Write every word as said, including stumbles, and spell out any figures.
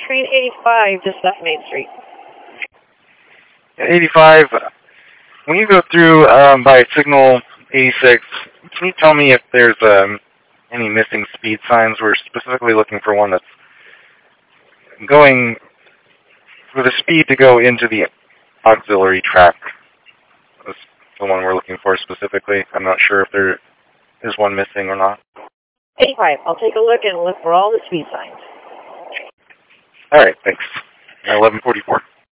train eighty-five just left Main Street. eighty-five, when you go through um, by signal eighty-six, can you tell me if there's um, any missing speed signs? We're specifically looking for one that's going with a speed to go into the auxiliary track. That's the one we're looking for specifically. I'm not sure if there is one missing or not. eighty-five, I'll take a look and look for all the speed signs. All right, thanks. eleven forty-four.